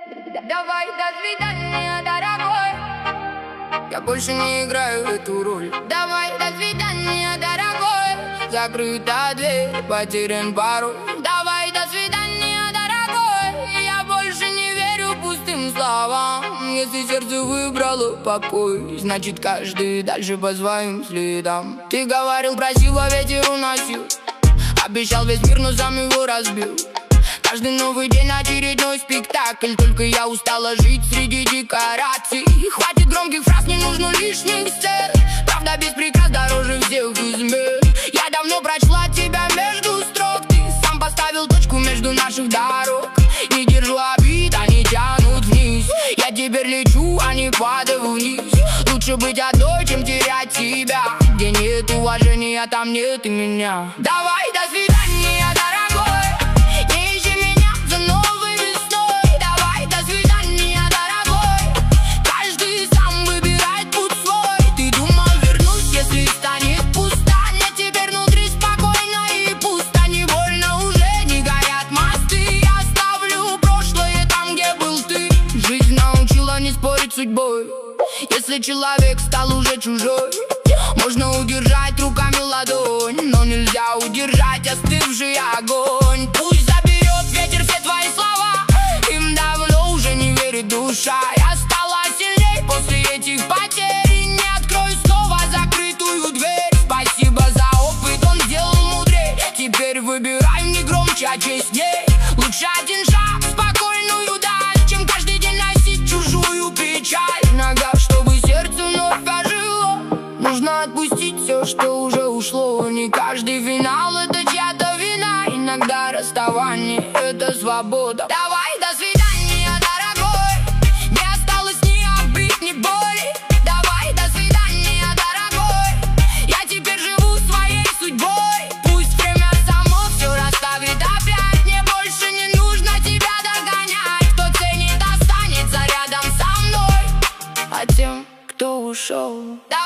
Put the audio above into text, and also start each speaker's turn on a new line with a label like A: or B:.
A: Давай, до свидания, дорогой. Я больше не играю эту роль. Давай, до свидания, дорогой. Закрыта дверь, потерян пароль. Давай, до свидания, дорогой. Я больше не верю пустым словам. Если сердце выбрало покой, значит каждый дальше по своим следам. Ты говорил, красиво ветер уносил, обещал весь мир, но сам его разбил. Каждый новый день очередной спектакль, только я устала жить среди декораций. Хватит громких фраз, не нужно лишних сцен. Правда без прикрас дороже всех измен. Я давно прочла тебя между строк. Ты сам поставил точку между наших дорог. Не держу обид, они тянут вниз. Я теперь лечу, а не падаю вниз. Лучше быть одной, чем терять себя. Где нет уважения, там нет и меня. Давай, до свидания, дорогой. Судьбой. Если человек стал уже чужой, можно удержать руками ладонь, но нельзя удержать остывший огонь. Пусть заберет ветер все твои слова, им давно уже не верит душа. Я стала сильней после этих потерь, не открою снова закрытую дверь. Спасибо за опыт, он сделал мудрее. Теперь выбирай не громче, а честней. Лучше один шаг, спокойную даль, чем каждый день носить чужую печаль. Нога, чтобы сердце вновь ожило, нужно отпустить все, что уже ушло. Не каждый финал — это чья-то вина. Иногда расставание — это свобода. Давай, до свидания, дорогой. Не осталось ни обид, ни боли. Давай, до свидания, дорогой. Я теперь живу своей судьбой. Пусть время само все расставит опять. Мне больше не нужно тебя догонять. Кто ценит, останется рядом со мной, а тем, кто ушел,